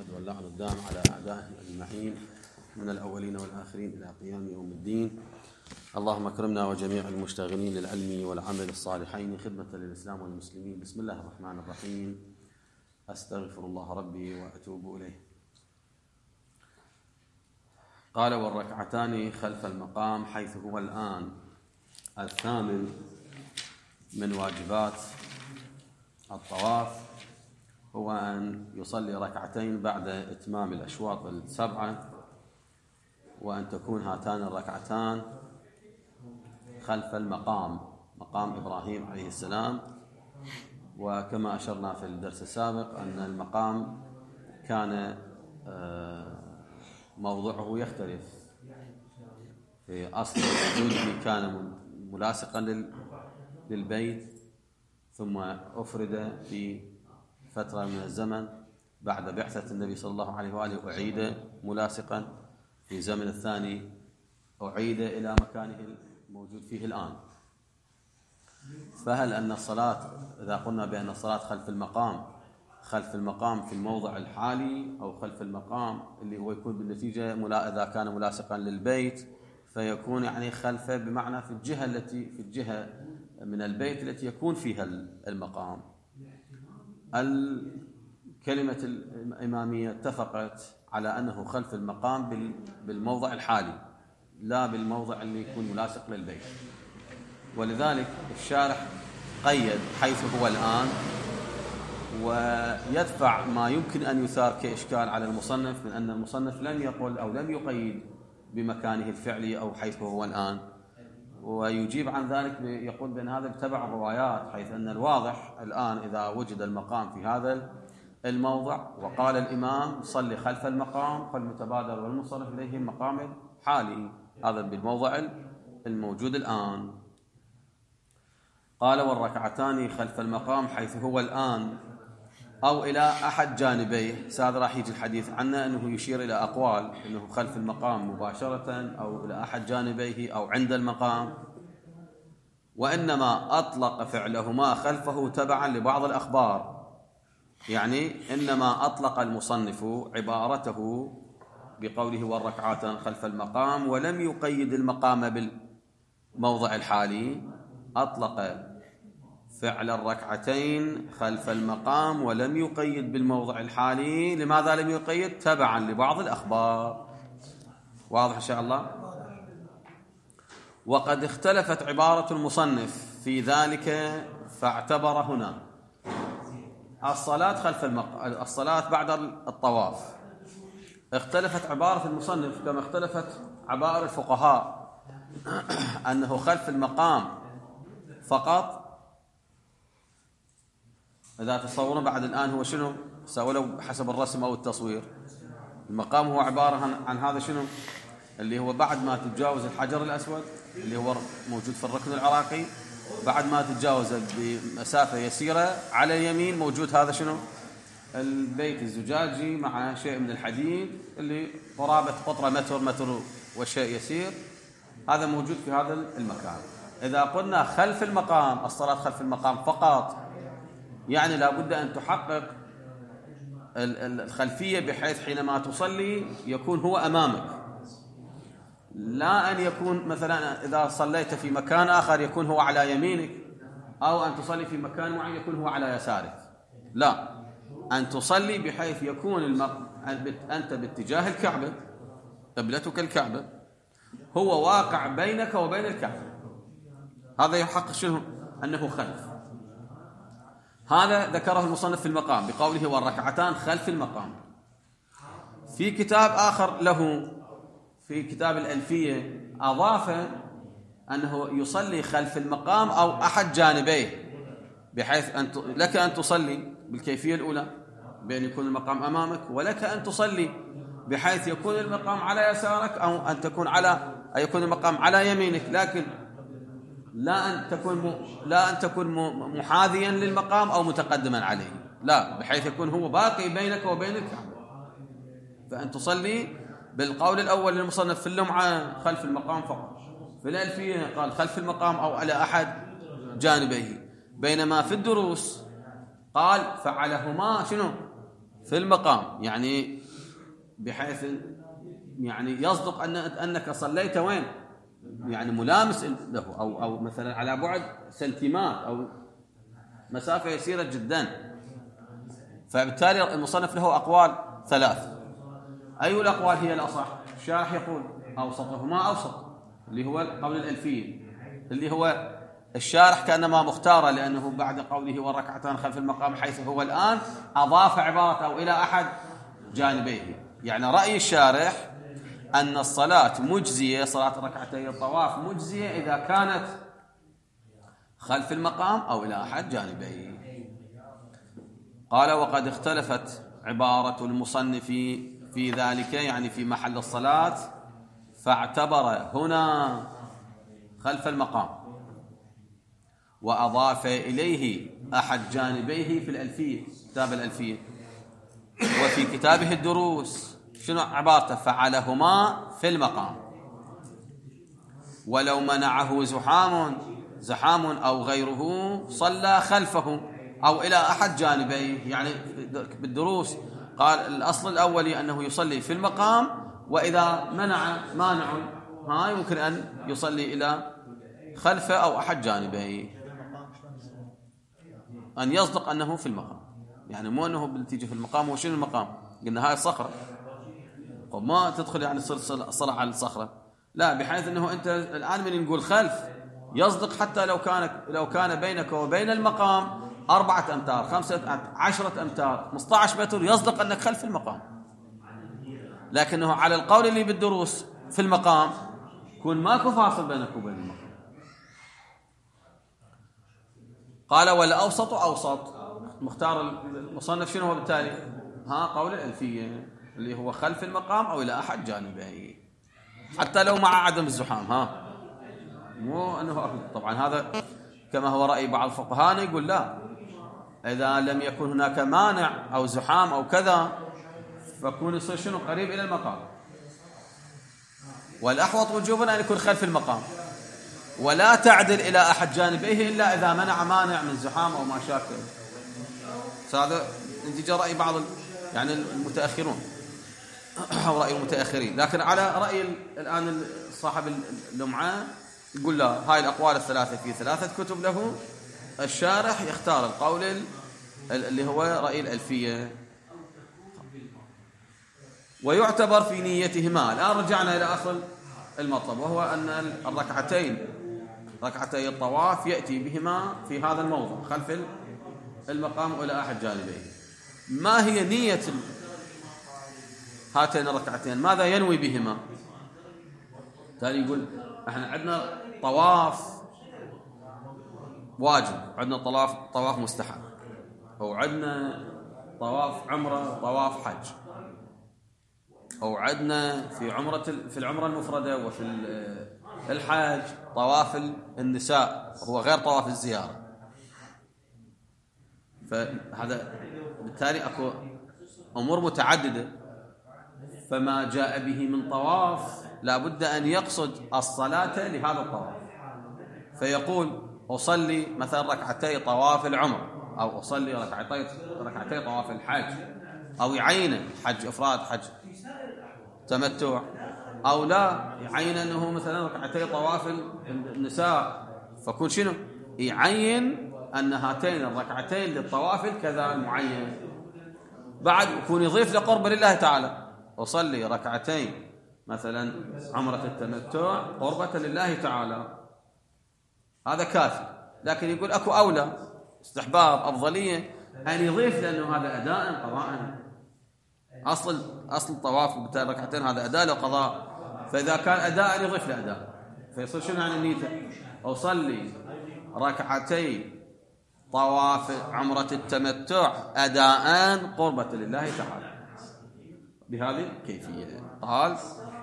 محمد واللعن الدام على أعدائهم أجمعين من الأولين والآخرين إلى قيام يوم الدين. اللهم اكرمنا وجميع المشتغلين للعلم والعمل الصالحين خدمة للإسلام والمسلمين. بسم الله الرحمن الرحيم. أستغفر الله ربي وأتوب إليه. قال: والركعتان خلف المقام حيث هو الآن. الثامن من واجبات الطواف هو أن يصلي ركعتين بعد إتمام الأشواط السبعة، وأن تكون هاتان الركعتان خلف المقام، مقام إبراهيم عليه السلام. وكما أشرنا في الدرس السابق أن المقام كان موضوعه يختلف. في أصل وجوده كان ملاصقا للبيت، ثم أفرد في فترة من الزمن بعد بعثة النبي صلى الله عليه وآله، أعيد ملاصقا في زمن الثاني، أعيد إلى مكانه الموجود فيه الآن. فهل أن الصلاة، إذا قلنا بأن الصلاة خلف المقام في الموضع الحالي، أو خلف المقام اللي هو يكون بالنتيجة إذا كان ملاصقا للبيت فيكون يعني خلفه بمعنى في الجهة من البيت التي يكون فيها المقام. الكلمة الإمامية اتفقت على أنه خلف المقام بالموضع الحالي، لا بالموضع اللي يكون ملاصق للبيت. ولذلك الشارح قيد حيث هو الآن، ويدفع ما يمكن أن يثار كإشكال على المصنف من أن المصنف لم يقل أو لم يقيد بمكانه الفعلي أو حيث هو الآن، ويجيب عن ذلك يقول بأن هذا بتبع الروايات، حيث أن الواضح الآن إذا وجد المقام في هذا الموضع وقال الإمام صلي خلف المقام، فالمتبادر والمنصرف إليه المقام الحالي، هذا بالموضع الموجود الآن. قال: والركعتان خلف المقام حيث هو الآن أو إلى أحد جانبيه. هذا راح يجي الحديث عنه أنه يشير إلى أقوال أنه خلف المقام مباشرة أو إلى أحد جانبيه أو عند المقام، وإنما أطلق فعلهما خلفه تبعا لبعض الأخبار. يعني إنما أطلق المصنف عبارته بقوله والركعتان خلف المقام، ولم يقيد المقام بالموضع الحالي. أطلق فعل الركعتين خلف المقام ولم يقيد بالموضع الحالي. لماذا لم يقيد؟ تبعا لبعض الأخبار. واضح إن شاء الله؟ وقد اختلفت عبارة المصنف في ذلك، فاعتبر هنا الصلاة بعد الطواف. اختلفت عبارة المصنف كما اختلفت عبارة الفقهاء أنه خلف المقام فقط. إذا تصورون بعد الآن هو شنو؟ سأولوا حسب الرسم أو التصوير. المقام هو عبارة عن هذا شنو؟ اللي هو بعد ما تتجاوز الحجر الأسود اللي هو موجود في الركن العراقي، بعد ما تتجاوز بمسافة يسيرة على اليمين موجود هذا شنو؟ البيت الزجاجي مع شيء من الحديد اللي قرابة قطرة متر وشيء يسير، هذا موجود في هذا المكان. إذا قلنا خلف المقام، الصلاة خلف المقام فقط، يعني لابد أن تحقق الخلفية بحيث حينما تصلي يكون هو أمامك، لا أن يكون مثلا إذا صليت في مكان آخر يكون هو على يمينك، أو أن تصلي في مكان معين يكون هو على يسارك. لا، أن تصلي بحيث يكون أنت باتجاه الكعبة، قبلتك الكعبة، هو واقع بينك وبين الكعبة. هذا يحقق شنو؟ أنه خلف. هذا ذكره المصنف في المقام بقوله والركعتان خلف المقام. في كتاب آخر له في كتاب الألفية أضاف أنه يصلي خلف المقام أو أحد جانبيه، بحيث لك أن تصلي بالكيفية الأولى بأن يكون المقام أمامك، ولك أن تصلي بحيث يكون المقام على يسارك، أو أن يكون المقام على يمينك، لكن لا أن تكون محاذيا للمقام أو متقدما عليه، لا، بحيث يكون هو باقي بينك وبين الكعبة. فأن تصلي بالقول الأول للمصنف في اللمعة خلف المقام فقط، في الألفية قال خلف المقام أو على أحد جانبيه، بينما في الدروس قال فعلهما شنو؟ في المقام، يعني بحيث يعني يصدق أنك صليت وين، يعني ملامس له، أو مثلا على بعد سنتيمات أو مسافة يسيرة جدا. فبالتالي المصنف له أقوال ثلاث. أي الأقوال هي الأصح؟ الشارح يقول أوسطهما أوسط، اللي هو قول الألفية، اللي هو الشارح كأنما مختاره، لأنه بعد قوله والركعتان خلف المقام حيث هو الآن أضاف عبارة أو إلى أحد جانبيه. يعني رأي الشارح أن الصلاة مجزية، صلاة ركعتي الطواف مجزية إذا كانت خلف المقام أو إلى أحد جانبيه. قال وقد اختلفت عبارة المصنف في ذلك، يعني في محل الصلاة، فاعتبر هنا خلف المقام وأضاف إليه أحد جانبيه في الألفية، كتاب الألفية. وفي كتابه الدروس شنو عبارته؟ فعلهما في المقام، ولو منعه زحام أو غيره صلى خلفه أو إلى أحد جانبيه. يعني بالدروس قال الأصل الأولي أنه يصلي في المقام، وإذا مانع يمكن أن يصلي إلى خلفه أو أحد جانبيه، أن يصدق أنه في المقام. يعني مو أنه بنتيجة في المقام. وشنو المقام؟ قلنا هاي الصخرة، وما تدخل يعني صلع على الصخرة، لا، بحيث أنه أنت الآن من نقول خلف يصدق حتى لو كان بينك وبين المقام 4 أمتار 5 10 أمتار 15 متر، يصدق أنك خلف المقام. لكنه على القول اللي بالدروس في المقام يكون ماكو فاصل بينك وبين المقام. قال والأوسط أوسط، مختار المصنف شنو هو بالتالي؟ قول الألفية اللي هو خلف المقام أو إلى أحد جانبيه، حتى لو مع عدم الزحام. مو أنه طبعا هذا كما هو رأي بعض الفقهاء، يقول لا، إذا لم يكن هناك مانع أو زحام أو كذا فكون يصير شنو قريب إلى المقام. والأحوط وجوبا أن يكون خلف المقام، ولا تعدل إلى أحد جانبيه إلا إذا منع مانع من زحام أو ما شاكل. هذا نتيجة رأي بعض يعني المتأخرون أو رأي المتأخرين. لكن على رأي الآن صاحب اللمعة يقول لا، هاي الأقوال الثلاثة في 3 كتب له، الشارح يختار القول اللي هو رأي الألفية. ويعتبر في نيتهما. الآن رجعنا إلى أصل المطلب، وهو أن ركعتي الطواف يأتي بهما في هذا الموضع خلف المقام إلى أحد جانبيه. ما هي نية هاتين الركعتين؟ ماذا ينوي بهما؟ تالي يقول احنا عندنا طواف واجب، عندنا طواف مستحب، أو عندنا طواف عمرة، طواف حج، أو عندنا في العمرة المفردة وفي الحج طواف النساء، هو غير طواف الزيارة. فهذا بالتالي أكو أمور متعددة، فما جاء به من طواف لا بد أن يقصد الصلاة لهذا الطواف. فيقول أصلي مثلا ركعتي طواف العمر، أو أصلي ركعتي طواف الحج، أو يعين حج إفراد، حج تمتع، أو لا يعين أنه مثلا ركعتي طواف النساء، فكون شنو يعين أن هاتين الركعتين للطواف كذا المعين. بعد يكون يضيف لقرب لله تعالى، أصلي ركعتين مثلا عمرة التمتع قربة لله تعالى، هذا كافي. لكن يقول أكو أولى، استحباب، أفضلية أن يضيف، لأنه هذا أداء قضاء. أصل الطواف بالتالي ركعتين هذا أداء للقضاء، فإذا كان أداء يضيف لأداء، فيصير شنو يعني نيته؟ أصلي ركعتي طواف عمرة التمتع أداء قربة لله تعالى بهذه الكيفية. قال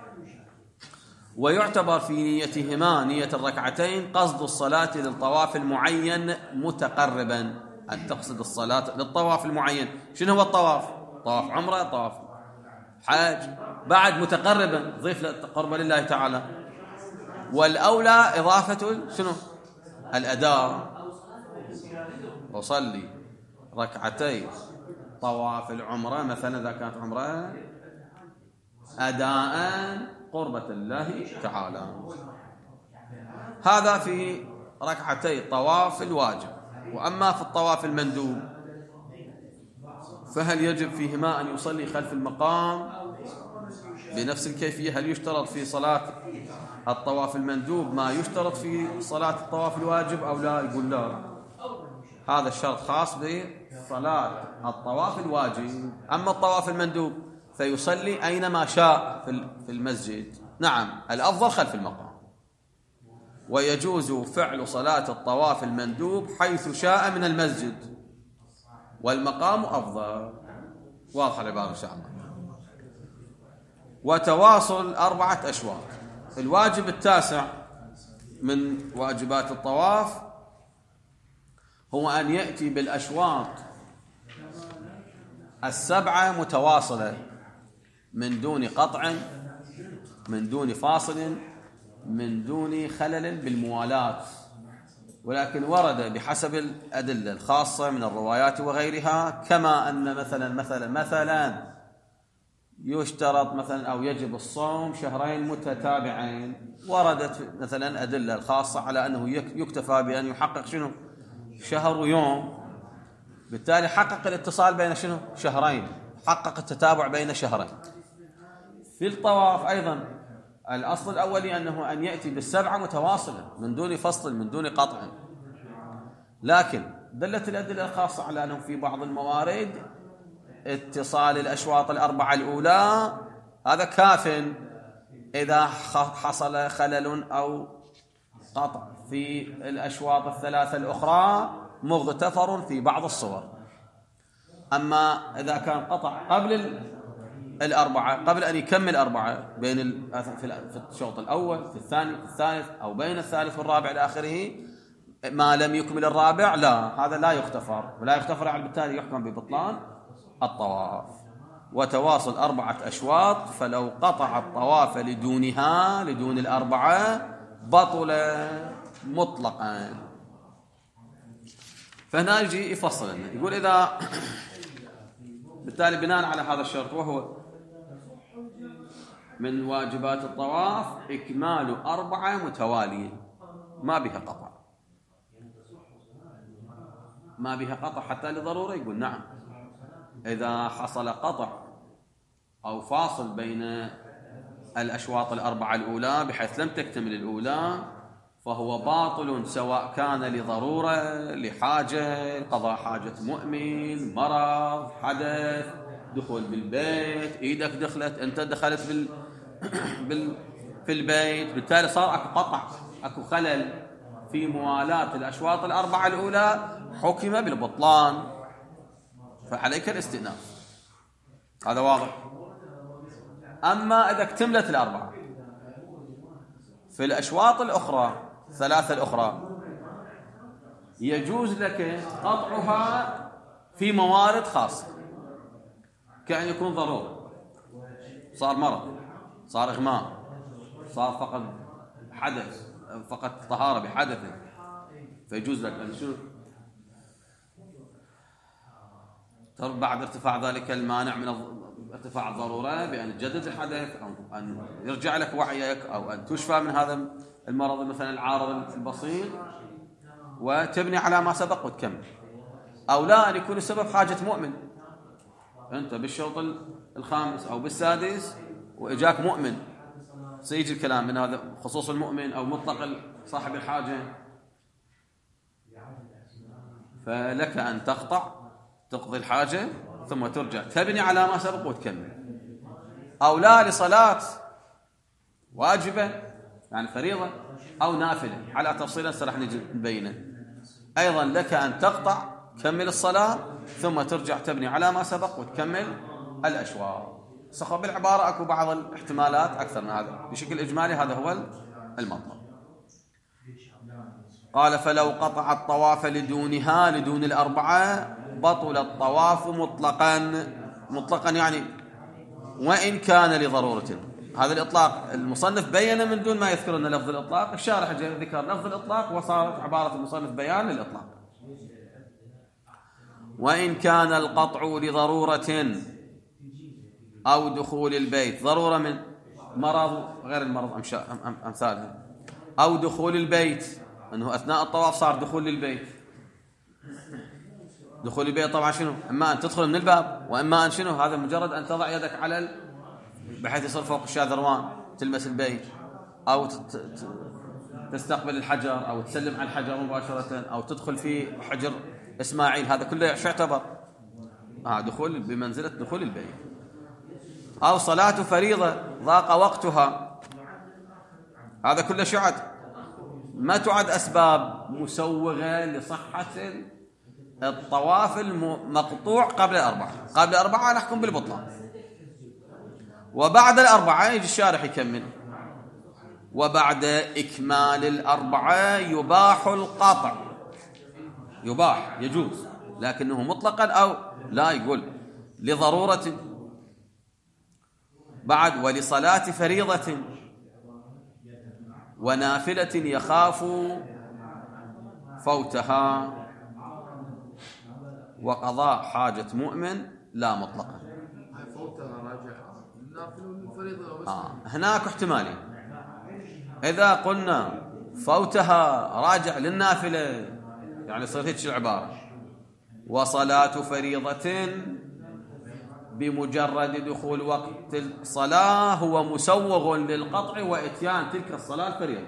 ويعتبر في نيتهما، نية الركعتين، قصد الصلاة للطواف المعين متقربا، أن تقصد الصلاة للطواف المعين. شنو هو الطواف؟ طواف عمرة، طواف حاج، بعد متقربا ضيف قربة لله تعالى. والأولى إضافة شنو؟ الأداء. أصلي ركعتي طواف العمرة مثلا إذا كانت عمرة أداء قربة الله تعالى. هذا في ركعتي الطواف الواجب. وأما في الطواف المندوب فهل يجب فيهما أن يصلي خلف المقام بنفس الكيفية؟ هل يشترط في صلاة الطواف المندوب ما يشترط في صلاة الطواف الواجب أو لا؟ يقول لا، هذا الشرط خاص بصلاة الطواف الواجب. أما الطواف المندوب فيصلي أينما شاء في المسجد. نعم، الأفضل خلف المقام، ويجوز فعل صلاة الطواف المندوب حيث شاء من المسجد، والمقام أفضل. واضح العبارة إن شاء الله. وتواصل 4 أشواط. الواجب التاسع من واجبات الطواف هو أن يأتي بالأشواط 7 متواصلة من دون قطع، من دون فاصل، من دون خلل بالموالاة. ولكن ورد بحسب الأدلة الخاصة من الروايات وغيرها، كما أن مثلا يشترط مثلا أو يجب الصوم 2 متتابعين، وردت مثلا أدلة الخاصة على أنه يكتفى بأن يحقق شنو؟ شهر ويوم، بالتالي حقق الاتصال بين شنو؟ 2، حقق التتابع بين 2. في الطواف أيضا الأصل الأولي أنه أن يأتي بال7 متواصلة من دون فصل، من دون قطع. لكن دلت الأدلة الخاصة على أنه في بعض الموارد اتصال الأشواط 4 الأولى هذا كاف، إذا حصل خلل أو قطع في الأشواط 3 الأخرى مغتفر في بعض الصور. أما إذا كان قطع قبل 4 قبل أن يكمل 4 بين في الشوط الأول، في الثاني، في الثالث، أو بين الثالث والرابع إلى آخره، ما لم يكمل الرابع لا، هذا لا يغتفر، ولا يغتفر يعني بالتالي يحكم ببطلان الطواف. وتواصل 4 أشواط، فلو قطع الطواف لدونها، لدون 4 بطل مطلقا. فهنا يجي يفصل لنا، يقول إذا بالتالي بناء على هذا الشرط، وهو من واجبات الطواف إكمال 4 متوالية ما بها قطع، ما بها قطع حتى لضرورة. يقول نعم، إذا حصل قطع أو فاصل بين الأشواط 4 الأولى بحيث لم تكتمل الأولى فهو باطل، سواء كان لضرورة، لحاجة، قضاء حاجة مؤمن، مرض، حدث، دخول بالبيت، إيدك دخلت، أنت دخلت في البيت، بالتالي صار أكو قطع، أكو خلل في موالاة الأشواط 4 الأولى، حكم بالبطلان، فعليك الاستئناف. هذا واضح. أما إذا اكتملت 4 في الأشواط الأخرى 3 الأخرى يجوز لك قطعها في موارد خاصة، كأن يكون ضرورة، صار مرض، صار إغماء، صار فقط حدث، فقط طهارة بحدث، فيجوز لك أن شو بعد ارتفاع ذلك المانع من ارتفاع الضرورة بأن تجدد الحدث، أو أن يرجع لك وعيك، أو أن تشفى من هذا المرض مثلا العارض البسيط وتبني على ما سبق وتكمل. أو لا، أن يكون السبب حاجة مؤمن، أنت بالشوط الخامس أو بالسادس وإجاك مؤمن، سيجي الكلام من هذا خصوص المؤمن أو مطلق صاحب الحاجة، فلك أن تقضي الحاجة ثم ترجع تبني على ما سبق وتكمل. أو لا، لصلاة واجبة يعني فريضة أو نافلة، على تفصيلا سرح نبينه، أيضا لك أن تقطع كمل الصلاة ثم ترجع تبني على ما سبق وتكمل الأشواط. صخب بالعبارة أكو بعض الاحتمالات أكثر من هذا، بشكل إجمالي هذا هو المطلب. قال فلو قطع الطواف لدونها، لدون 4 بطل الطواف مطلقا يعني وإن كان لضرورة. هذا الإطلاق المصنف بيّن من دون ما يذكر أن لفظ الإطلاق، الشارح ذكر لفظ الإطلاق وصارت عبارة المصنف بيان للإطلاق. وإن كان القطع لضرورة أو دخول البيت، ضرورة من مرض غير المرض أمثالها، أو دخول البيت، أنه أثناء الطواف صار دخول للبيت. دخول البيت طبعا شنو؟ إما أن تدخل من الباب، وإما أن شنو؟ هذا مجرد أن تضع يدك على بحيث يصير فوق الشاذروان تلمس البيت، أو تستقبل الحجر، أو تسلم على الحجر مباشرة، أو تدخل في حجر إسماعيل. هذا كله شو يعتبر؟ دخول بمنزلة دخول البيت. أو صلاة فريضة ضاق وقتها، هذا كله شعد ما تعد أسباب مسوغة لصحة الطواف المقطوع قبل الأربعة. قبل الأربعة نحكم بالبطلان، وبعد الأربعة يجي الشارح يكمل: وبعد إكمال الأربعة يباح القطع. يباح يجوز، لكنه مطلقا أو لا، يقول لضرورة. بعد: ولصلاة فريضة ونافلة يخاف فوتها وقضاء حاجة مؤمن لا مطلقا. هناك احتمالين. إذا قلنا فوتها راجع للنافلة، يعني صار هيك العبارة: وصلاة فريضة بمجرد دخول وقت الصلاة هو مسوغ للقطع وإتيان تلك الصلاة الفريضة.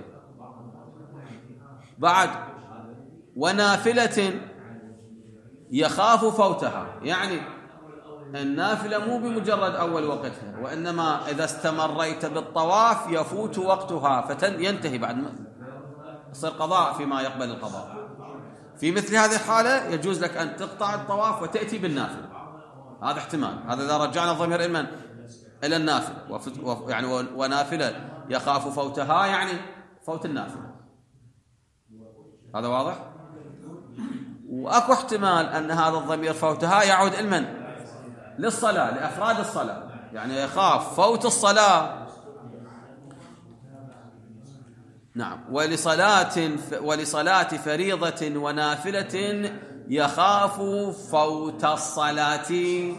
بعد: ونافلة يخاف فوتها، يعني النافلة مو بمجرد أول وقتها، وإنما إذا استمريت بالطواف يفوت وقتها فينتهي بعد ما يصير قضاء فيما يقبل القضاء. في مثل هذه الحالة يجوز لك أن تقطع الطواف وتأتي بالنافلة. هذا احتمال. هذا إذا رجعنا الضمير إلى النافلة، يعني ونافلة يخاف فوتها، يعني فوت النافلة. هذا واضح؟ وأكو احتمال أن هذا الضمير فوتها يعود إلمن؟ للصلاة، لأفراد الصلاة، يعني يخاف فوت الصلاة. نعم. ولصلاة فريضة ونافلة يخاف فوت الصلاة.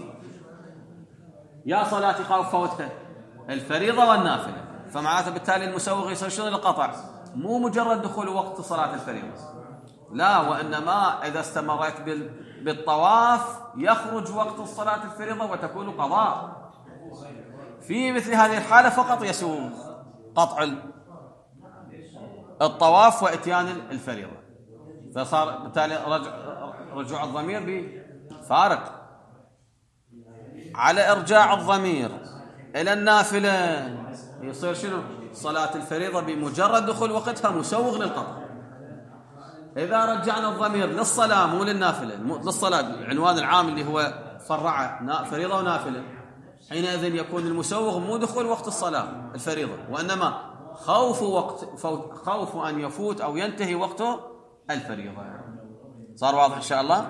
يا صلاة يخاف فوتها الفريضة والنافلة، فمعناته بالتالي المسوغ يصير شنو؟ القطع، مو مجرد دخول وقت صلاة الفريضة، لا، وإنما إذا استمرت بالطواف يخرج وقت الصلاة الفريضة وتكون قضاء. في مثل هذه الحالة فقط يسوغ قطع الطواف وإتيان الفريضة، فصار بالتالي رجوع الضمير بفارق. على إرجاع الضمير إلى النافلة يصير شنو؟ صلاة الفريضة بمجرد دخول وقتها مسوغ للقطع. إذا رجعنا الضمير للصلاة مو للنافلة، للصلاة العنوان العام اللي هو فرعة فريضة ونافلة، حينئذ يكون المسوغ مو دخول وقت الصلاة الفريضة، وإنما خوف أن يفوت أو ينتهي وقته الفريضة. صار واضح إن شاء الله؟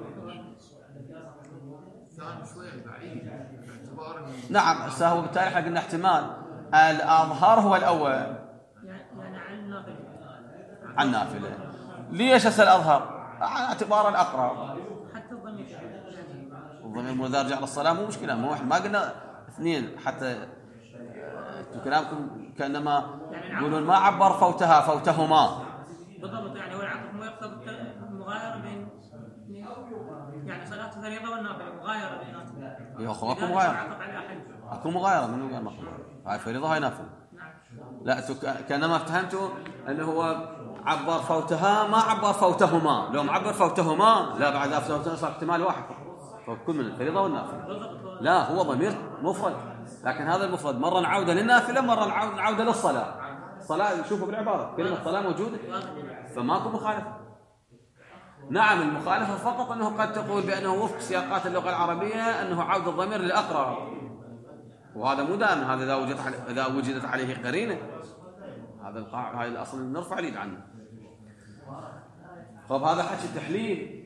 نعم. هو بالتالي احنا قلنا احتمال الأظهر هو الأول، يعني عن نافلة. ليش أسأل الأظهر؟ على اعتبار الأقرب. حتى الضمير إذا رجع للصلاة مو مشكلة، مو ما قلنا اثنين، حتى كلامكم كأنما يقولون ما عبر فوتها فوتهما. بالضبط، يعني هو العطف مو يقتضي المغايرة بين، يعني صلاة الفريضة والنافلة مغايرة بيناتهم. يا أخو أكو مغايرة، أكو مغايرة، منو قال ما أكو مغايرة؟ هاي فريضة هاي نافلة. لا، كأنما فهمتوا أنه هو عبر فوتها ما عبر فوتهما. لو معبر فوتهما لا، بعد فوتهما صار احتمال واحد فوت كل من الفريضة والنافلة. لا، هو ضمير مفرد، لكن هذا المفرد مرة نعوده للنافلة، مرة نعوده للصلاة. الصلاة شوفوا بالعبارة كلمة الصلاة موجودة، فماكو مخالفة. نعم، المخالفة فقط أنه قد تقول بأنه وفق سياقات اللغة العربية أنه عود الضمير للأقرب، وهذا مو دائما. هذا إذا وجدت عليه قرينة، هذا هاي الأصل نرفع اليد عنه. طب هذا حكي تحليل،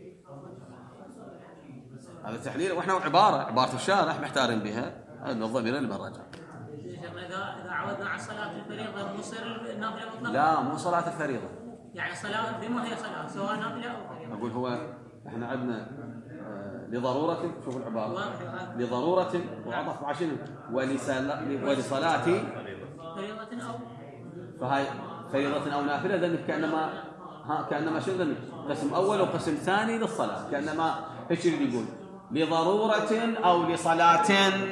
هذا تحليل، واحنا عبارة الشارح محتارين بها أن الضمير اللي بنرجع. إذا عودنا على صلاة الفريضة مصير النافلة مطلقة؟ لا، مو صلاة الفريضة، يعني صلاة بما هي صلاة سواء نافلة أو فريضة. أقول هو احنا عندنا لضرورة، شوف العبارة، لضرورة وعطف مع شنو؟ ولصلاة فريضة أو فهاي فريضة أو نافلة، ذنب كأنما شنو ذنب؟ قسم أول وقسم ثاني للصلاة، كأنما إيش اللي يقول؟ لضرورة أو لصلاة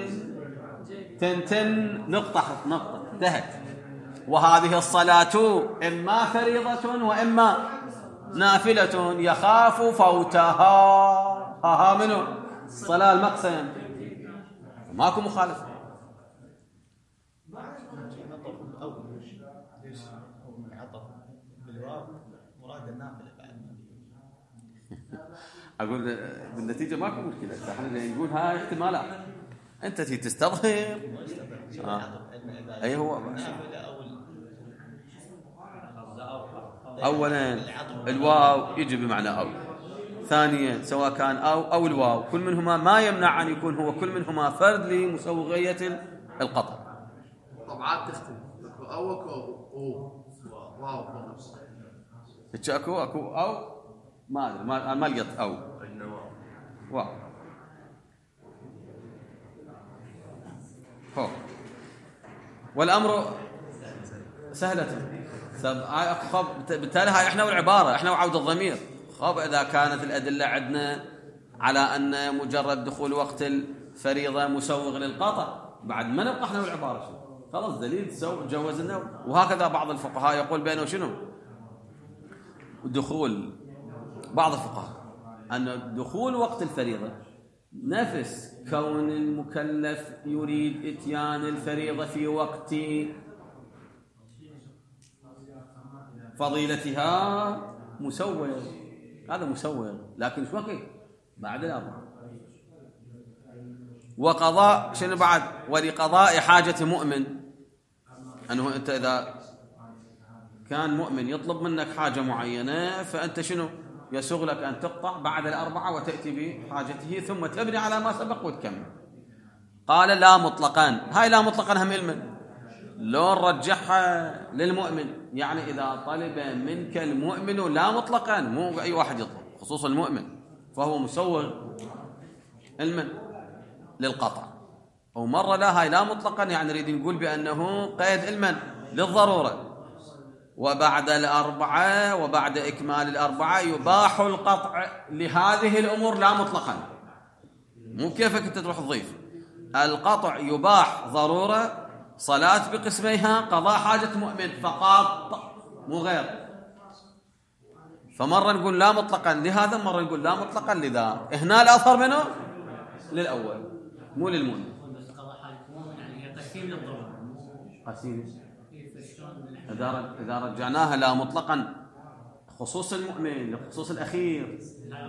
تنتن نقطة انتهت. وهذه الصلاة إما فريضة وإما نافلة يخاف فوتها منه الصلاة المقسم، ماكو مخالف. أقول بالنتيجة ماكو مشكلة، احنا نقول هاي احتمالات، أنت تي تستظهر. أي هو أولا الواو يجي بمعنى أو، ثانيا سواء كان أو الواو كل منهما ما يمنع أن يكون هو كل منهما فرد لمسوغية القطع. طبعات تختلف، أو واو نفسه أكو أو ما أدري ما لقيت أو واو هو. والأمر سهلة. بالتالي هاي احنا والعبارة احنا وعود الضمير. خب إذا كانت الأدلة عندنا على أن مجرد دخول وقت الفريضة مسوغ للقطع، بعد ما نبقى احنا والعبارة شنو؟ خلاص دليل جوز النوم. وهكذا بعض الفقهاء يقول بأنه شنو؟ دخول بعض الفقهاء أن دخول وقت الفريضة نفس كون المكلف يريد إتيان الفريضة في وقت فضيلتها مسوغ، هذا مسوغ، لكن شو وقت؟ بعد الأربعة. وقضاء شنو بعد؟ ولقضاء حاجة مؤمن، أنه أنت إذا كان مؤمن يطلب منك حاجة معينة فأنت شنو؟ يسوغ لك أن تقطع بعد الأربعة وتأتي بحاجته ثم تبني على ما سبق وتكمل. قال لا مطلقان، هاي لا مطلقان هم علما لو رجحها للمؤمن، يعني إذا طلب منك المؤمن لا مطلقا، مو أي واحد يطلب، خصوصا المؤمن، فهو مسوغ علما للقطع. ومرة لا هاي لا مطلقا، يعني نريد نقول بأنه قيد علما للضرورة. وبعد الأربعة وبعد إكمال الأربعة يباح القطع لهذه الأمور لا مطلقا، مو كيفك أنت تروح تضيف. القطع يباح ضرورة، صلاة بقسميها، قضاء حاجة مؤمن فقط مو غير. فمرة نقول لا مطلقا لهذا، مرة نقول لا مطلقا لذا. هنا الأظهر منه للأول مو للمؤمن. قضاء حاجة مؤمن يعني هي قسيم للضرورة. قسيم إذا رجعناها لا مطلقا خصوص المؤمن لخصوص الأخير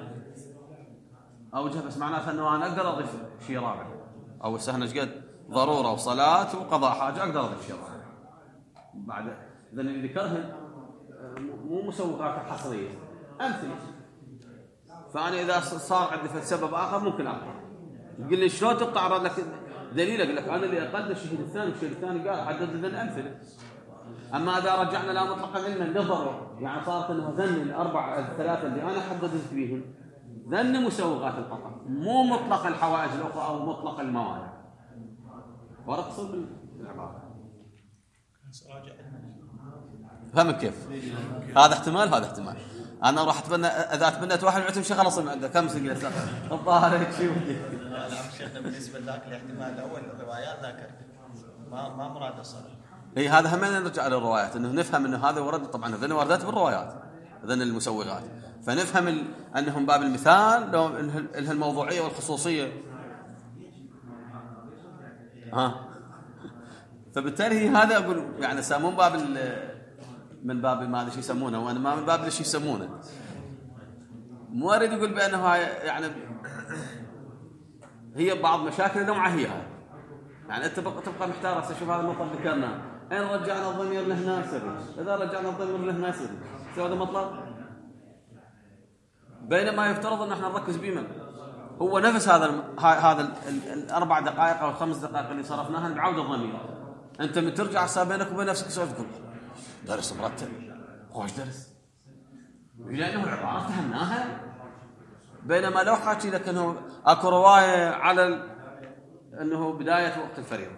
أوجه، بس معناته أنه أنا أقدر أضيف شيء رابع، أو السهنة قد ضرورة وصلاة وقضاء حاجة أقدر أضيف شيء رابع بعد. إذن اللي ذكرهن مو مسوغات حصرية، أمثلة. فأنا إذا صار عندي في سبب آخر ممكن أقطع. تقول لي شلون تقطع؟ أراد لك دليل، أقول لك أنا اللي أقل الشهيد الثاني والشهيد الثاني قال حدد ذن أمثلة. أما إذا رجعنا لا مطلقا علما للضرورة، يعني صارت أنه ذن الثلاثة اللي أنا حددت بيهم ذن مسوغات القطع، مو مطلق الحوائج الأخرى أو مطلق الموانع. فرق صلب العبارة. فهم كيف؟ هذا احتمال هذا احتمال. أنا راح أتبنى إذا تبنيت واحد وعتمشي خلاص من عنده كم سجل الظاهر هيك شيء ودي. لا شيخنا بالنسبة لذاك الاحتمال الأول الروايات ذاكر ما مراد الصلاة. اي هذا هم نرجع للروايات، انه نفهم انه هذا ورد، طبعا هذين وردت بالروايات هذين المسوغات، فنفهم انهم باب المثال لو انها الموضوعيه والخصوصيه. فبالتالي هذا اقول يعني سمون باب من باب ما ادري شو يسمونه، وانا ما من باب اللي شو يسمونه. مو اريد يقول بانه هاي يعني هي بعض مشاكل النوعه هي هاي، يعني انت تبقى محتار. شوف هذا المطلب ذكرناه، إن رجعنا الضمير لهنا سري، إذا رجعنا الضمير لهنا سري، شو هذا مطلب؟ بينما يفترض أن احنا نركز بمن هو نفس هذا الأربع دقائق أو الخمس دقائق اللي صرفناها بعود الضمير. أنت من ترجع حساب بينك وبين نفسك سوف تقول درس مرتب خوش درس، لأنه العبارة فهمناها بينما لو حاكي لك انه اكو روايه على انه بدايه وقت الفريضه،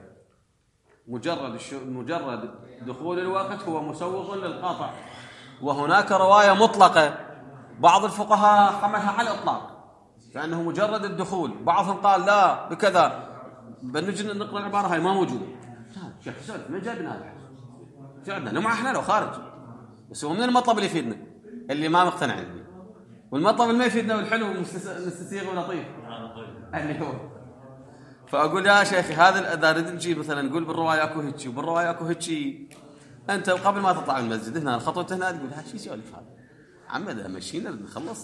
مجرد دخول الوقت هو مسوغ للقطع، وهناك روايه مطلقه بعض الفقهاء حملها على الاطلاق فانه مجرد الدخول، بعضهم قال لا بكذا. بنجي نقرا العباره هاي ما موجوده. شيخ سولف من جايبنا هذا؟ شو عندنا نمع احنا لو خارج، بس هو من المطلب اللي يفيدنا اللي ما مقتنع به، والمطلب اللي ما يفيدنا والحلو مستسيغ ولطيف اللي هو. فاقول يا شيخي هذا اذا نريد نجيب مثلا نقول بالروايه اكو هيك وبالروايه اكو هيك، انت قبل ما تطلع من المسجد هنا الخطوه هنا تقول هذا شو يسولف هذا عمد مشينا نخلص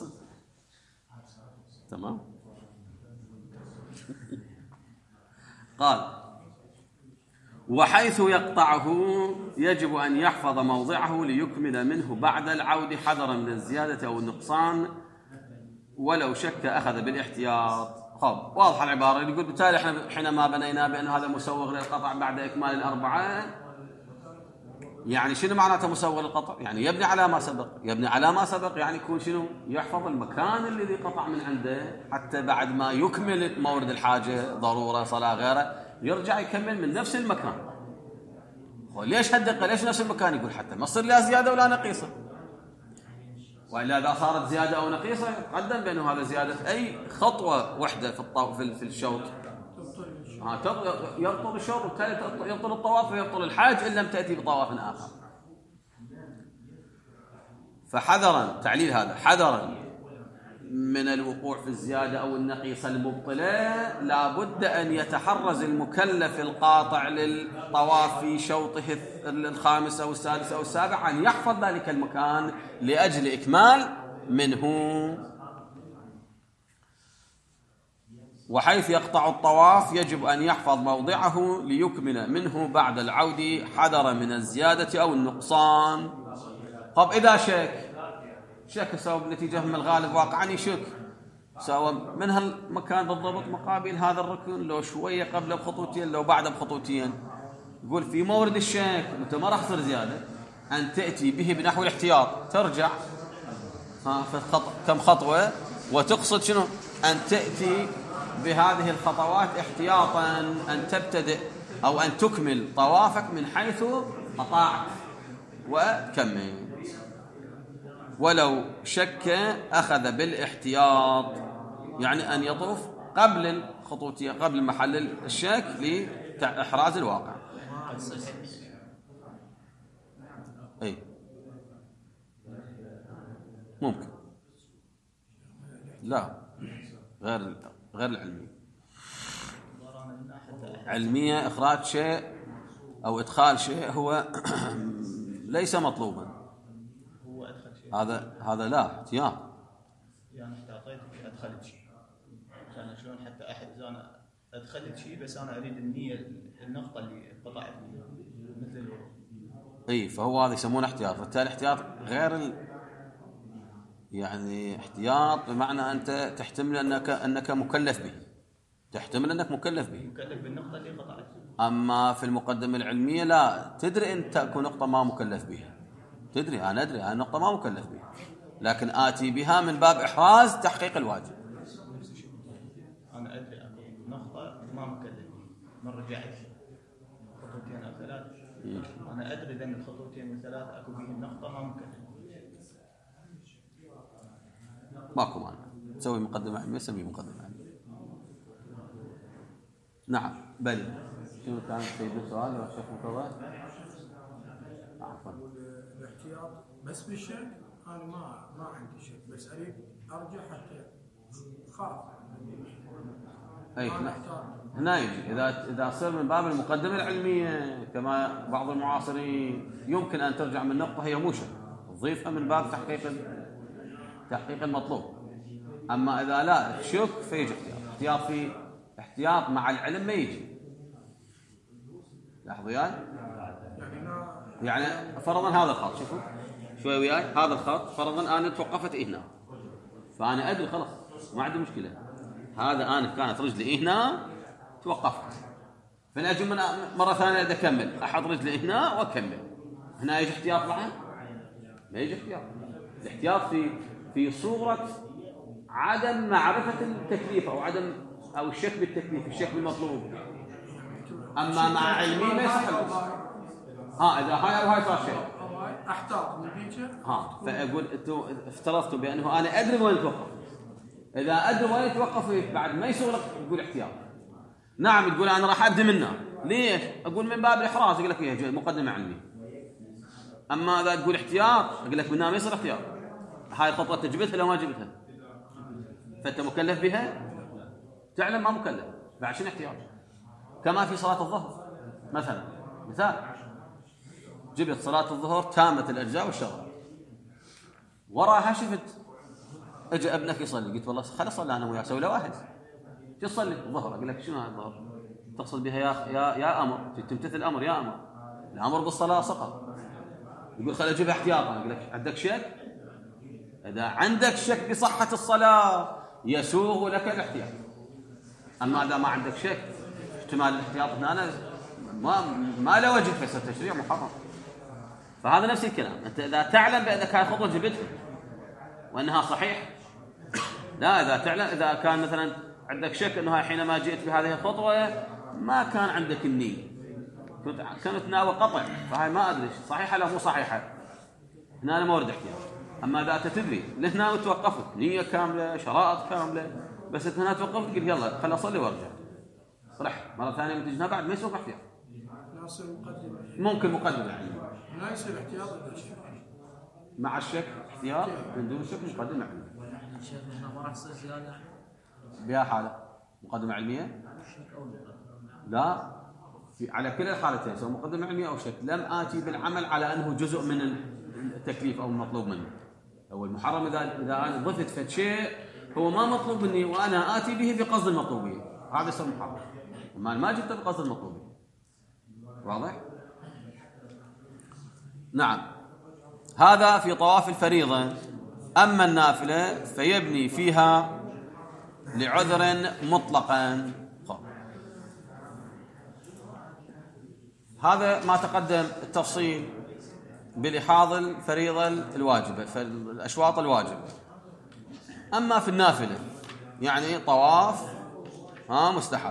تمام. قال وحيث يقطعه يجب أن يحفظ موضعه ليكمل منه بعد العود حذرا من الزيادة أو النقصان، ولو شك أخذ بالاحتياط. خب واضح العبارة. يقول بالتالي احنا حينما بنينا بأن هذا مسوغ للقطع بعد إكمال الأربعة، يعني شنو معناته مسوغ للقطع؟ يعني يبني على ما سبق. يبني على ما سبق يعني يكون شنو؟ يحفظ المكان الذي قطع من عنده حتى بعد ما يكمل مورد الحاجة، ضرورة، صلاة، غيره، يرجع يكمل من نفس المكان. وليش هالدقة؟ ليش نفس المكان؟ يقول حتى ما تصير لا زيادة ولا نقيصة، وإلا إذا صارت زيادة أو نقيصة قدم بأنه هذا زيادة أي خطوة وحدة في الشوط، يبطل الشوط وبالتالي يبطل الطواف ويبطل الحاج إن لم تأتي بطواف آخر. فحذرا، تعليل هذا، حذرا من الوقوع في الزيادة أو النقيصة المبطلة، لا بد أن يتحرز المكلف القاطع للطواف في شوطه الخامس أو السادس أو السابع أن يحفظ ذلك المكان لأجل إكمال منه. وحيث يقطع الطواف يجب أن يحفظ موضعه ليكمل منه بعد العود حذر من الزيادة أو النقصان. طب إذا شك سواء نتيجة من الغالب واقعا يشك سواء من هالمكان بالضبط مقابل هذا الركن، لو شوية قبل بخطوتين لو بعد بخطوتين، يقول في مورد الشك أنت ما راح تصير زيادة، أن تأتي به بنحو الاحتياط، ترجع في كم خطوة وتقصد شنو؟ أن تأتي بهذه الخطوات احتياطا أن تبتدئ أو أن تكمل طوافك من حيث قطعت وتكمل. ولو شك أخذ بالاحتياط، يعني أن يطوف قبل الخطوتين قبل محل الشك لإحراز الواقع. أي ممكن، لا غير العلمية. علمية إخراج شيء أو إدخال شيء هو ليس مطلوبا، هذا لا احتياط. يعني احتاطيتك أدخلت شيء، كان شلون حتى أحد أنا أدخلت شيء بس أنا أريد النية النقطة اللي قطعت مثل الوضوء. اي فهو هذا يسمونه احتياط. بالتالي احتياط غير يعني احتياط بمعنى أنت تحتمل أنك مكلف به، تحتمل أنك مكلف بالنقطة اللي قطعت. أما في المقدمة العلمية لا، تدري أن تكون نقطة ما مكلف بها، تدري أنا أدري أنا نقطة ما مكلف بها، لكن آتي بها من باب إحراز تحقيق الواجب. أنا أدري أكو نقطة ما مكلف بها، من رجعت خطوتين أو ثلاث، أنا أدري ذن الخطوتين والثلاث أكو به النقطة ما مكلف. ماكو مانع تسوي مقدمة علمية، سمي مقدمة علمية. نعم بل شنو كان سيد السؤال يا شيخ مكوى؟ عفوا. الاحتياط بس بالشك انا ما عندي شك، بس اريد ارجع حتى خاف. اي هنا يجي اذا صار من باب المقدمة العلمية كما بعض المعاصرين يمكن ان ترجع من نقطة هي مو شك، تضيفها من باب تحقيق المطلوب. اما اذا لا تشك فيجي احتياط في احتياط مع العلم ما يجي. لاحظوا وياي، يعني فرضا هذا الخط، شوفوا شوي وياي، هذا الخط فرضا انا توقفت هنا، فانا ادري خلاص ما عندي مشكله، هذا انا كانت رجلي هنا توقفت، فنجي مره ثانيه بدي اكمل، احط رجلي هنا واكمل، هنا يجي احتياط بعد؟ ما يجي احتياط. الاحتياط في صوره عدم معرفة التكليف أو الشك بالتكليف، الشك بالمطلوب. أما مع علمي ما يصح إذا هاي أو هاي صار شيء احتاط من ذيك. فأقول أنتم افترضتوا بأنه أنا أدري وين توقف. إذا أدري وين توقف بعد ما يسوي لك تقول احتياط. نعم تقول أنا راح أبدأ منه، ليش؟ أقول من باب الإحراز، أقول لك فيها مقدمة علمي. أما إذا تقول احتياط أقول لك منها ما يصير احتياط. هاي الخطوة تجبتها لو ما جبتها، فأنت مكلف بها؟ تعلم ما مكلف، بعد شنو احتياط؟ كما في صلاة الظهر مثلا، مثال جبت صلاة الظهر تامة الأجزاء والشغل، وراها شفت اجى ابنك يصلي، قلت والله خلي صلي انا وياه، سوي له واحد شو تصلي الظهر. اقول لك شنو الظهر تقصد بها يا امر، تمتثل الامر يا امر، الامر بالصلاه سقط. يقول خلي اجيبها احتياطا. اقول لك عندك شك؟ اذا عندك شك بصحه الصلاه يسوغ لك الاحتياط. اما اذا ما عندك شك احتمال الاحتياط هنا ما له وجه، فسر تشريع محرم. فهذا نفس الكلام، انت اذا تعلم بانك هاي الخطوه جبتها وانها صحيح، لا اذا تعلم اذا كان مثلا عندك شك انه حينما جئت بهذه الخطوه ما كان عندك النيه، كنت ناوي قطع، فهاي ما ادري صحيحه لا مو صحيحه، هنا انا ما اريد احتياط. اما اذا انت تدري له ناوي توقفت نيه كامله شرائط كامله، بس انت هنا توقفت قل يلا خل اصلي وارجع صح مره ثانيه من تجينا بعد ما يسوق احتياط، ممكن مقدمه يعني لا يصير احتياط مع الشك احتياط، من دون الشك مقدمه علميه. شيخ ما راح تصير زياده بها حاله مقدمه علميه؟ لا، على كلا الحالتين سواء مقدمه علميه او شك، لم اتي بالعمل على انه جزء من التكليف او المطلوب منه. او المحرم اذا انا ضفت فد شيء هو ما مطلوب مني وانا اتي به بقصد المطلوبيه، هذا يصير محرم. وما ما جبته بقصد المطلوبيه. واضح؟ نعم، هذا في طواف الفريضة. أما النافلة فيبني فيها لعذر مطلقا. هذا ما تقدم التفصيل بلحاظ الفريضة الواجبة، فالأشواط الواجبة. أما في النافلة يعني طواف مستحب،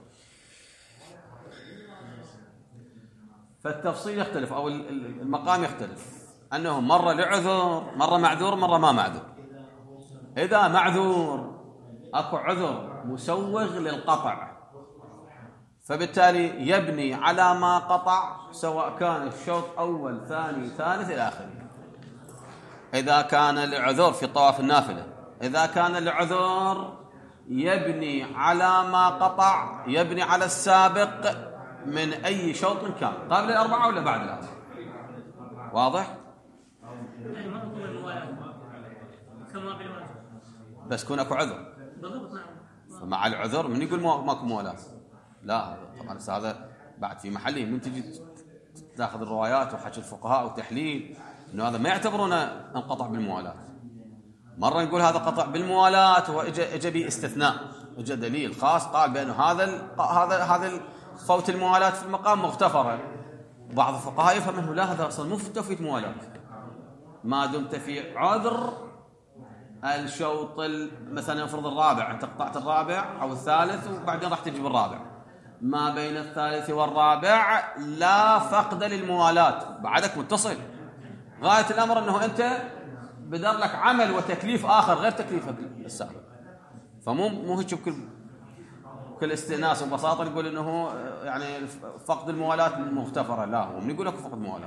فالتفصيل يختلف أو المقام يختلف، أنه مرة لعذر، مرة معذور، مرة ما معذور. إذا معذور أكو عذر مسوغ للقطع، فبالتالي يبني على ما قطع سواء كان الشوط أول ثاني ثالث إلى آخره. إذا كان العذر في طواف النافلة، إذا كان العذر يبني على ما قطع، يبني على السابق من أي شوط كان، قبل الأربعة ولا بعد الأربعة. واضح؟ يعني ما نطلب الموالاه كما بالواجب، بس كون اكو عذر بالضبط. نعم، فمع العذر من يقول ماكو موالاه؟ لا طبعا هذا بعد في محله، من تجي تاخذ الروايات وحكي الفقهاء وتحليل انه هذا ما يعتبرونه انقطع بالموالاه. مره نقول هذا قطع بالموالاه واجى به استثناء، اجى دليل خاص قال بانه هذا فوت الموالاه في المقام مغتفره. بعض الفقهاء يفهم انه لا، هذا اصلا مو توفيت موالاه، ما دمت في عذر الشوط مثلا نفرض الرابع، انت قطعت الرابع او الثالث وبعدين راح تجيب الرابع، ما بين الثالث والرابع لا فقد للموالاه، بعدك متصل. غايه الامر انه انت بدر لك عمل وتكليف اخر غير تكليفك السابق، فمو هيك بكل استئناس وبساطه نقول انه يعني فقد الموالاه مغتفره، لا، هو نقول لك فقد موالاه.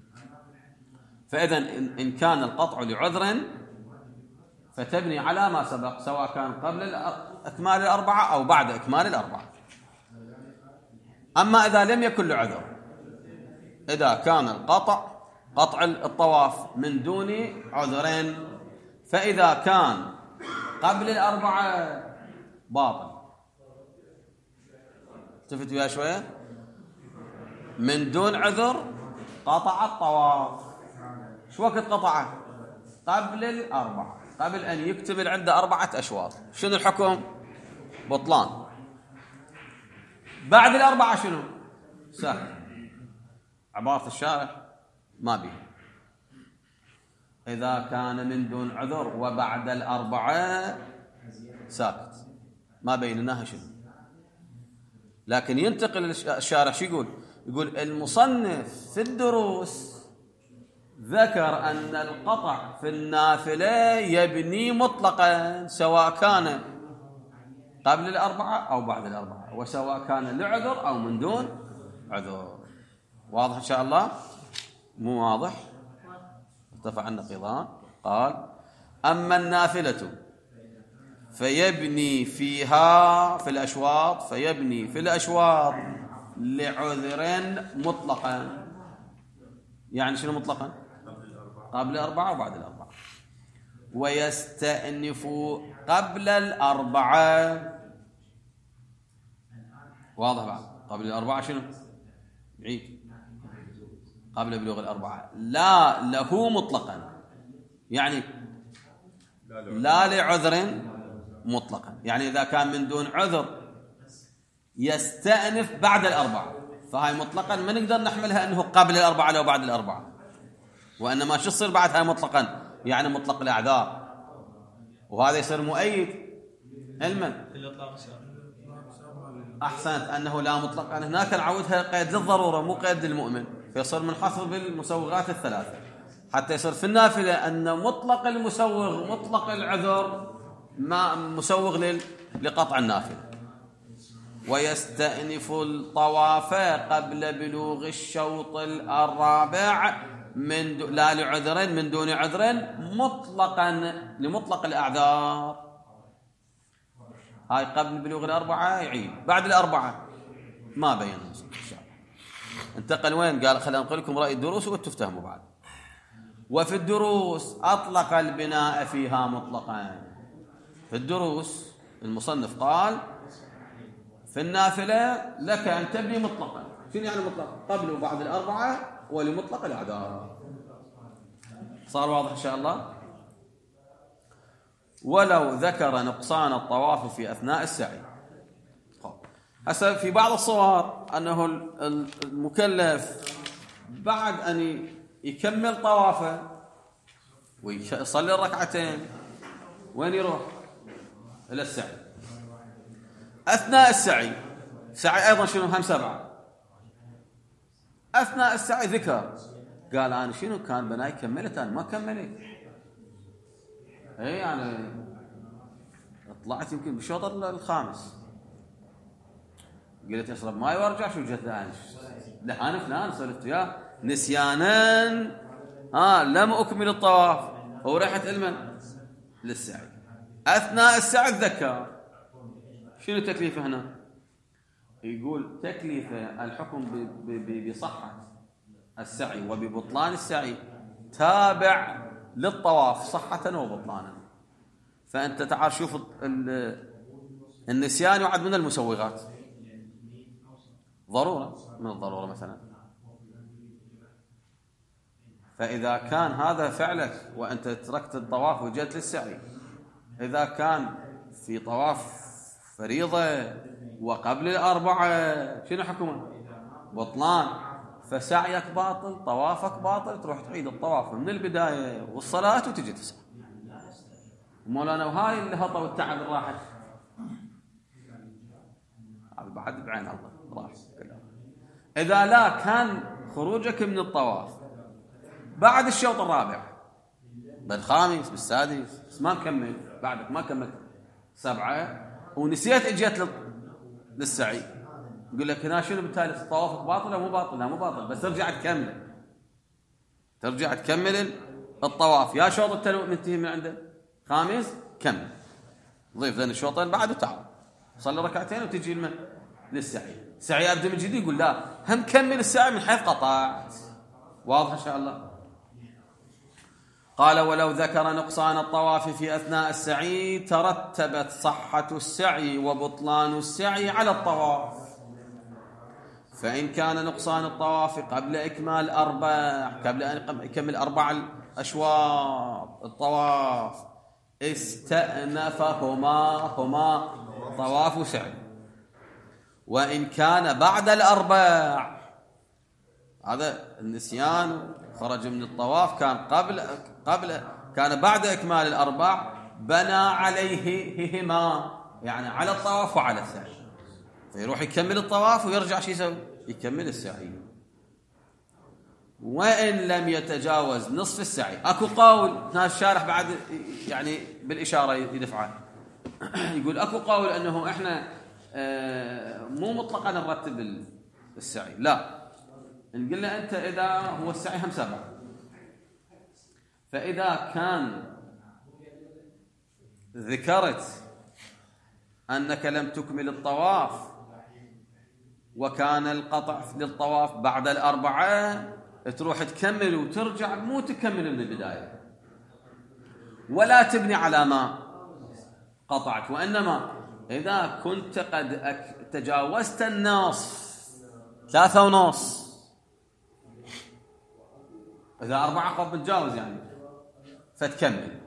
فاذا ان كان القطع لعذر فتبني على ما سبق، سواء كان قبل اكمال الاربعه او بعد اكمال الاربعه. اما اذا لم يكن لعذر، اذا كان قطع الطواف من دون عذرين، فاذا كان قبل الاربعه باطل. التفت ويا شويه، من دون عذر قطع الطواف. شو وقت قطعه؟ قبل الاربعه، قبل أن يكتمل عنده 4 أشواط. شنو الحكم؟ بطلان. بعد الأربعة شنو؟ سهل. عبارة الشارح ما بيه. إذا كان من دون عذر وبعد الأربعة ساكت ما بينناها شنو. لكن ينتقل الشارح شو يقول المصنف في الدروس ذكر أن القطع في النافلة يبني مطلقا سواء كان قبل الأربعة أو بعد الأربعة، وسواء كان لعذر أو من دون عذر. واضح إن شاء الله؟ مو واضح؟ ارتفع النقيضان. قال أما النافلة فيبني فيها في الأشواط لعذر مطلقا. يعني شنو مطلقا؟ قبل الأربعة وبعد الأربعة. ويستأنف قبل الأربعة. واضح بعد؟ قبل الأربعة شنو؟ عيد قبل بلوغ الأربعة لا له مطلقا، يعني لا لعذر مطلقا. يعني إذا كان من دون عذر يستأنف بعد الأربعة، فهاي مطلقا ما نقدر نحملها أنه قبل الأربعة لو بعد الأربعة، وإنما شو يصير بعدها مطلقا؟ يعني مطلق الأعذار، وهذا يصير مؤيد علما. أحسنت أنه لا مطلقا، هناك نعودها قيد للضرورة مو قيد للمؤمن، فيصير منحصر بالمسوغات الثلاثة، حتى يصير في النافلة أن مطلق المسوغ مطلق العذر ما مسوغ لقطع النافلة. ويستأنف الطواف قبل بلوغ الشوط الرابع لا لعذر من دون عذر مطلقا لمطلق الأعذار. هاي قبل بلوغ الأربعة يعيد، بعد الأربعة ما بين انتقل وين؟ قال خلينا نقول لكم رأي الدروس وتفتهموا بعد. وفي الدروس أطلق البناء فيها مطلقا. في الدروس المصنف قال في النافلة لك أن تبني مطلقا. شنو يعني مطلق؟ قبل وبعد الأربعة ولمطلق الأعذار. صار واضح إن شاء الله؟ ولو ذكر نقصان الطواف في أثناء السعي. هسه في بعض الصور أنه المكلف بعد أن يكمل طوافه ويصلي الركعتين وين يروح؟ إلى السعي. أثناء السعي أيضا شنو؟ هم 7. أثناء السعي ذكر قال أنا شنو كان بناي كملت أنا ما كملت. إيه يعني طلعت يمكن بالشوط الخامس قلت اشرب ماي وارجع شو جت لا انا فلان صرت يا نسيانا لم اكمل الطواف ورحت المن للسعي. اثناء السعي تذكر شنو تكليفه هنا؟ يقول تكليفه الحكم بصحة السعي وببطلان السعي تابع للطواف صحة وبطلانا. فأنت تعال شوف النسيان يعد من المسوغات ضرورة من الضرورة مثلا. فإذا كان هذا فعلك وأنت تركت الطواف وجيت للسعي، إذا كان في طواف فريضة وقبل الأربعة شنو حكمه؟ بطلان. فسعيك باطل، طوافك باطل، تروح تعيد الطواف من البداية والصلاة وتجي تسعى. مولانا وهاي الهطة والتعب راحت بعد بعين الله راح. إذا لا كان خروجك من الطواف بعد الشوط الرابع بالخامس بالسادس بس ما مكمل بعدك ما كملت 7 ونسيت اجيت للسعي، يقول لك هنا شنو بالتالي طوافك باطل ولا مو باطل؟ لا مو باطل، بس ترجع تكمل الطواف. يا شوط التلو منتهي من عنده خامس كمل، ضيف ذن الشوطين بعد وتعال صلي ركعتين وتجي للسعي. السعي ابدا من جديد، يقول لا هم كمل السعي من حيث قطعت. واضح ان شاء الله؟ قال ولو ذكر نقصان الطواف في أثناء السعي ترتبت صحة السعي وبطلان السعي على الطواف. فإن كان نقصان الطواف قبل إكمال قبل أن يكمل 4 أشواط الطواف استأنفهما طواف وسعي. وإن كان بعد 4 هذا النسيان خرج من الطواف كان كان بعد إكمال 4 بنى عليهما يعني على الطواف وعلى السعي، فيروح يكمل الطواف ويرجع شو يسوي؟ يكمل السعي. وإن لم يتجاوز نصف السعي. أكو قول هذا الشارح بعد يعني بالإشارة يدفعه، يقول أكو قول أنه إحنا مو مطلقا نرتب السعي، لا، إن قلنا أنت إذا هو السعي هم 7، فإذا كان ذكرت أنك لم تكمل الطواف وكان القطع للطواف بعد 4 تروح تكمل وترجع، مو تكمل من البداية ولا تبني على ما قطعت، وإنما إذا كنت قد تجاوزت النصف 3.5، إذا 4 قد متجاوز يعني فتكمل.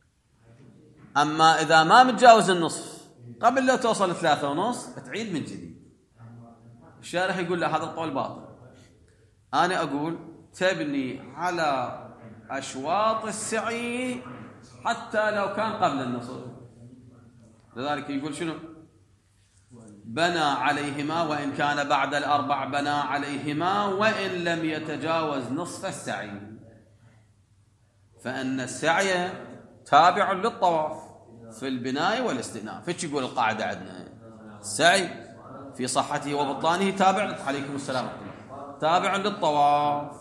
أما إذا ما متجاوز النصف قبل لا توصل 3.5 تعيد من جديد. الشارح يقول له هذا القول باطل. أنا أقول تبني على أشواط السعي حتى لو كان قبل النصف. لذلك يقول شنو؟ بنى عليهما وإن كان بعد 4 بنى عليهما وإن لم يتجاوز نصف السعي، فإن السعي تابع للطواف في البناء والاستئناف. فيش يقول القاعدة عندنا السعي في صحته وبطلانه تابع، عليكم السلام، تابع للطواف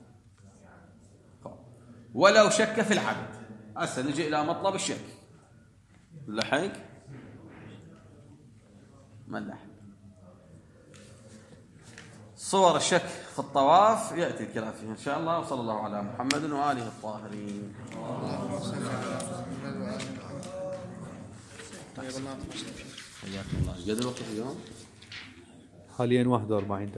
ولو شك في العدد. هسه نجي إلى مطلب الشك. لحق ما لحق صور الشك في الطواف يأتي الكلام فيه إن شاء الله. وصلى الله على محمد وآله الطاهرين. حياكم الله. قد الوقت اليوم؟ حاليا 41.